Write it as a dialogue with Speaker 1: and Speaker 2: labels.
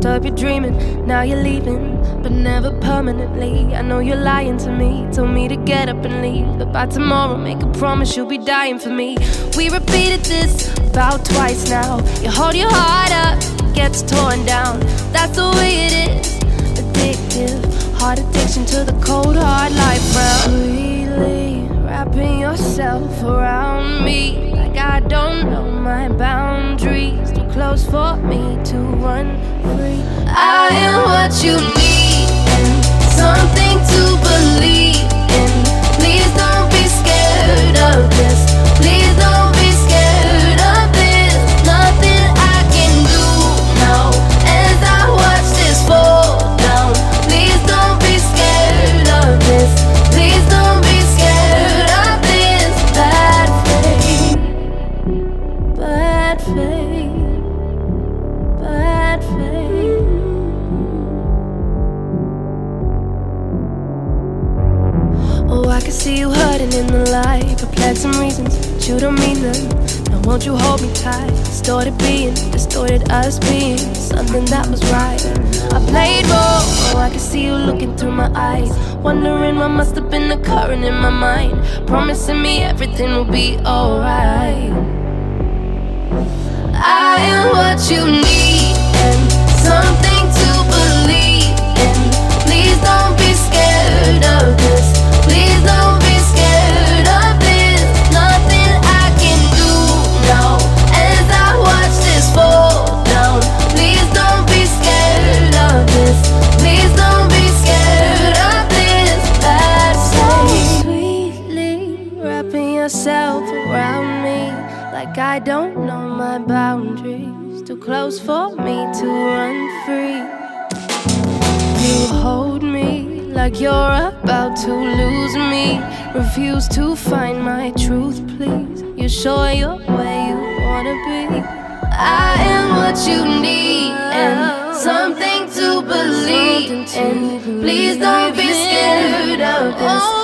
Speaker 1: disturb your dreaming. Now you're leaving, but never permanently. I know you're lying to me, told me to get up and leave, but by tomorrow make a promise you'll be dying for me. We repeated this about twice now. You hold your heart up, gets torn down. That's the way it is, addictive. Hard addiction to the cold hard life round. Sweetly wrapping yourself around me like I don't know my boundaries. Too close for me to run free. I am what you need and something to believe in. Please don't be scared of this. Please don't be scared of this. Nothing I can do now as I watch this fall down. Please don't be scared of this. Please don't be scared of this. Bad faith, bad faith, bad faith. Oh, I can see you hurting in the light, perplexing reasons, but you don't mean them. Now won't you hold me tight? Distorted being, distorted us being something that was right. I played wrong. Oh, I can see you looking through my eyes, wondering what must have been occurring in my mind, promising me everything will be alright. I am what you need and something to believe in. Please don't be scared of this. Please don't be scared of this. Nothing I can do now as I watch this fall down. Please don't be scared of this. Please don't be scared of this. Bad faith. Sweetly wrapping yourself around me like I don't know my boundaries. Too close for me to run free. You hold me like you're about to lose me. Refuse to find my truth, please. You're sure you're where you wanna be. I am what you need and something to believe in. Please don't be scared of this.